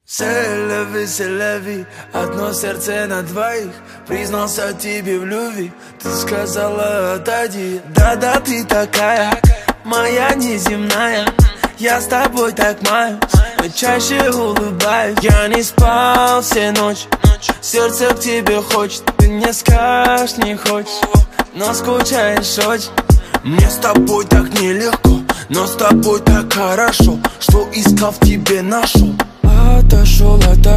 Селяви, одно сердце на двоих. Признался тебе в любви, ты сказала отойди. Да-да, ты такая, моя неземная. Я с тобой так маюсь, но чаще улыбаюсь. Я не спал все ночи, сердце к тебе хочет. Ты мне скажешь, не хочешь, но скучаешь очень. Мне с тобой так нелегко, но с тобой так хорошо, что искал в тебе нашел. Отошел.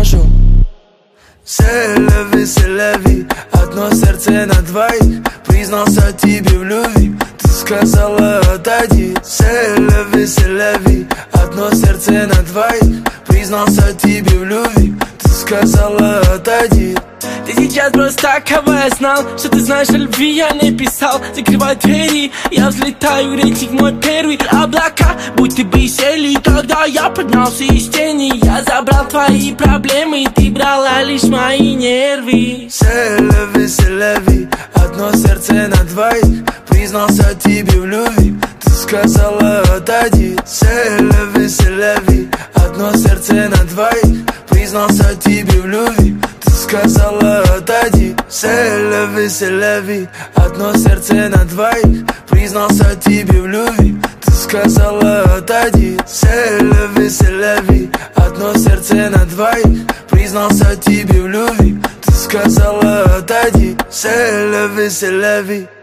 Селяви, одно сердце на двоих. Признался тебе в любви, ты сказала отойди. Селяви, одно сердце на двоих. Признался тебе в любви, ты сказала отойди. Ты сейчас просто так, кого я знал, что ты знаешь о любви, я не писал. Закрывай двери, я взлетаю, рейтинг мой первый. Облака, будто бы сели, тогда я поднялся из тени. Я забрал твои проблемы, ты брала лишь мои нервы. Селяви, одно сердце на двоих. Признался тебе в любви, ты сказала отойди. Селяви, одно сердце на двоих. Признался тебе в любви, ты сказала отойди. Селяви, одно сердце на двоих. Признался тебе в любви, ты сказала отойди. Селяви, одно сердце на двоих. Признался тебе в любви, ты сказала отойди. Селяви.